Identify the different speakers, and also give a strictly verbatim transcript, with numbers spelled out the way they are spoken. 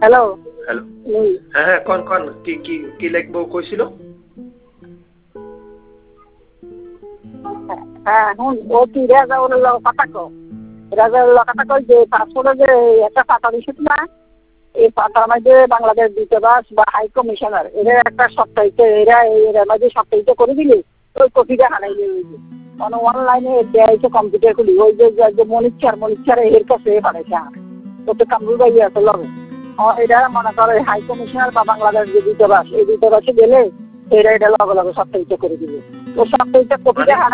Speaker 1: hello
Speaker 2: hello হ্যাঁ হ্যাঁ কোন কোন কি কি কি লিখবো কইছিল
Speaker 1: হ্যাঁ হুন ও কি রাজা ওর কথা কো রাজা কথা কই যে পাসপোর্টে যে একটা পাতা দিছিস না এই পাতার মধ্যে বাংলাদেশ দূতাবাস বা হাই কমিশনার এরা একটা সপ্তাহিত এরা এর মধ্যে সপ্তাহিত করে দিলে ওই কপিটা হারাই যাবে মানে অনলাইনে দেয় কম্পিউটার খুলি ওই যে মনিচার মনিচার এর কাছে পাঠাইছে তো তো কামরুল ভাই আছে লবে এটা মনে করে হাই কমিশনার বা বাংলাদেশ যে দূতাবাস এই দূতাবাসে গেলে এরা এটা লগে লগে সপ্তাহিত করে দিবে তো সপ্তাহিত কপিটা